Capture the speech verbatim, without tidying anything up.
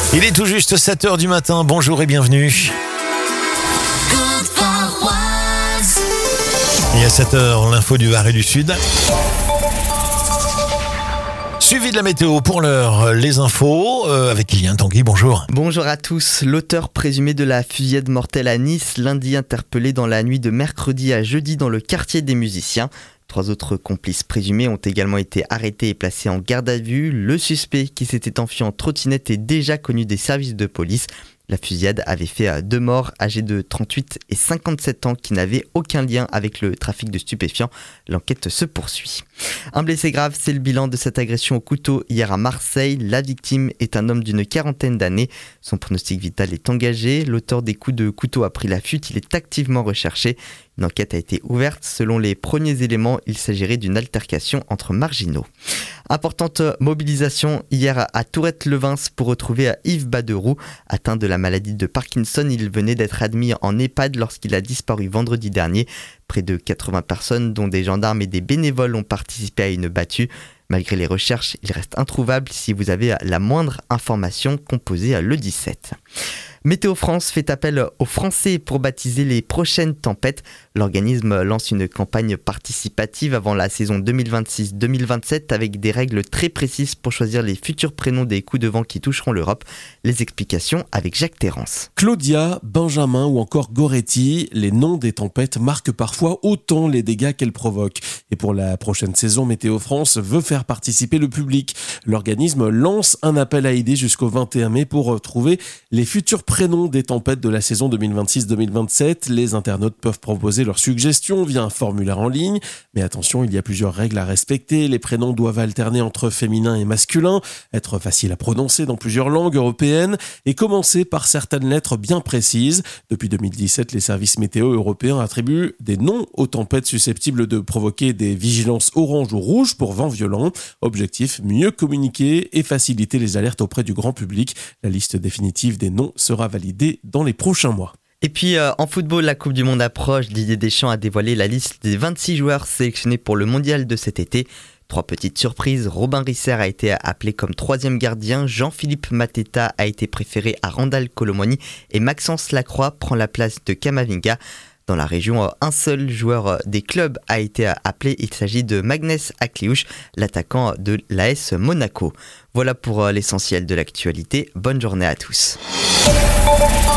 Il est tout juste sept heures du matin, bonjour et bienvenue. Et à sept heures, l'info du Var et du Sud. Suivi de la météo pour l'heure, les infos euh, avec Liliane Tanguy, bonjour. Bonjour à tous. L'auteur présumé de la fusillade mortelle à Nice, lundi interpellé dans la nuit de mercredi à jeudi dans le quartier des musiciens. Trois autres complices présumés ont également été arrêtés et placés en garde à vue. Le suspect qui s'était enfui en trottinette est déjà connu des services de police. La fusillade avait fait deux morts âgés de trente-huit et cinquante-sept ans qui n'avaient aucun lien avec le trafic de stupéfiants. L'enquête se poursuit. Un blessé grave, c'est le bilan de cette agression au couteau hier à Marseille. La victime est un homme d'une quarantaine d'années. Son pronostic vital est engagé. L'auteur des coups de couteau a pris la fuite. Il est activement recherché. Une enquête a été ouverte. Selon les premiers éléments, il s'agirait d'une altercation entre marginaux. Importante mobilisation hier à Tourette-Levins pour retrouver Yves Baderoux. Atteint de la maladie de Parkinson, il venait d'être admis en EHPAD lorsqu'il a disparu vendredi dernier. Près de quatre-vingts personnes, dont des gendarmes et des bénévoles, ont participé à une battue. Malgré les recherches, il reste introuvable. Si vous avez la moindre information, composez le dix-sept. Météo France fait appel aux Français pour baptiser les prochaines tempêtes. L'organisme lance une campagne participative avant la saison deux mille vingt-six deux mille vingt-sept avec des règles très précises pour choisir les futurs prénoms des coups de vent qui toucheront l'Europe. Les explications avec Jacques Terrance. Claudia, Benjamin ou encore Goretti, les noms des tempêtes marquent parfois autant les dégâts qu'elles provoquent. Et pour la prochaine saison, Météo France veut faire participer le public. L'organisme lance un appel à idées jusqu'au vingt et un mai pour trouver les futurs prénoms des tempêtes de la saison deux mille vingt-six deux mille vingt-sept. Les internautes peuvent proposer leurs suggestions via un formulaire en ligne. Mais attention, il y a plusieurs règles à respecter. Les prénoms doivent alterner entre féminin et masculin, être faciles à prononcer dans plusieurs langues européennes et commencer par certaines lettres bien précises. Depuis deux mille dix-sept, les services météo européens attribuent des noms aux tempêtes susceptibles de provoquer des vigilances orange ou rouge pour vent violent. Objectif, mieux communiquer et faciliter les alertes auprès du grand public. La liste définitive des noms sera validée dans les prochains mois. Et puis euh, en football, la Coupe du Monde approche. Didier Deschamps a dévoilé la liste des vingt-six joueurs sélectionnés pour le mondial de cet été. Trois petites surprises. Robin Risser a été appelé comme troisième gardien. Jean-Philippe Mateta a été préféré à Randal Colomoni. Et Maxence Lacroix prend la place de Kamavinga. Dans la région, un seul joueur des clubs a été appelé. Il s'agit de Magnès Akliouche, l'attaquant de l'A S Monaco. Voilà pour l'essentiel de l'actualité. Bonne journée à tous.